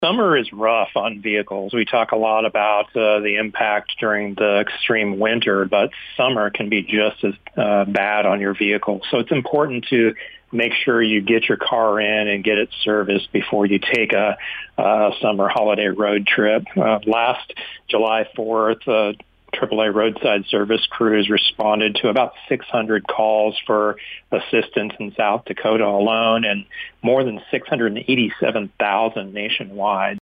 Summer is rough on vehicles. We talk a lot about the impact during the extreme winter, but summer can be just as bad on your vehicle. So it's important to make sure you get your car in and get it serviced before you take a summer holiday road trip. Last July 4th, AAA roadside service crews responded to about 600 calls for assistance in South Dakota alone and more than 687,000 nationwide.